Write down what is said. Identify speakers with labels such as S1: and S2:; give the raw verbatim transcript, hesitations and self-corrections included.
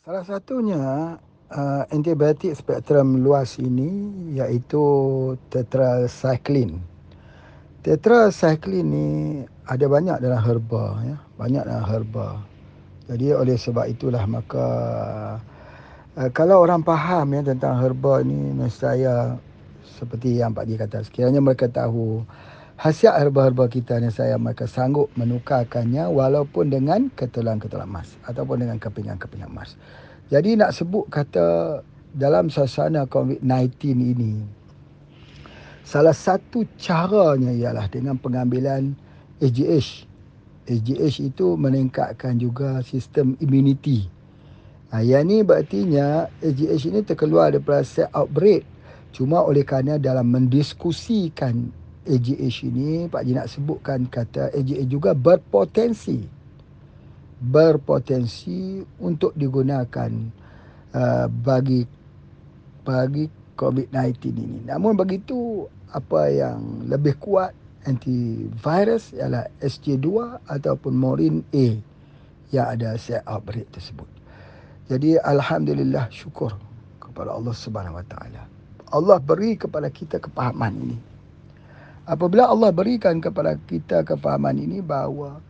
S1: Salah satunya uh, antibiotik spektrum luas ini iaitu tetracycline. Tetracycline ni ada banyak dalam herba, ya, banyak dalam herba. Jadi oleh sebab itulah maka uh, kalau orang faham ya tentang herba ni, nescaya seperti yang Pak Ji kata, sekiranya mereka tahu khasiat herba-herba kita, nescaya mereka sanggup menukarkannya walaupun dengan ketulan-ketulan emas ataupun dengan kepingan-kepingan emas. Jadi nak sebut kata dalam suasana covid sembilan belas ini, salah satu caranya ialah dengan pengambilan A G H. A G H itu meningkatkan juga sistem imuniti. Ha, yang ni berartinya A G H ini terkeluar daripada set outbreak. Cuma oleh kerana dalam mendiskusikan A G H ini, Pak Ji nak sebutkan kata A G H juga berpotensi berpotensi untuk digunakan uh, bagi bagi covid sembilan belas ini. Namun begitu, apa yang lebih kuat antivirus ialah S J dua ataupun Morin A yang ada set outbreak tersebut. Jadi alhamdulillah, syukur kepada Allah Subhanahu Wa Taala. Allah beri kepada kita kepahaman ini. Apabila Allah berikan kepada kita kefahaman ini bahawa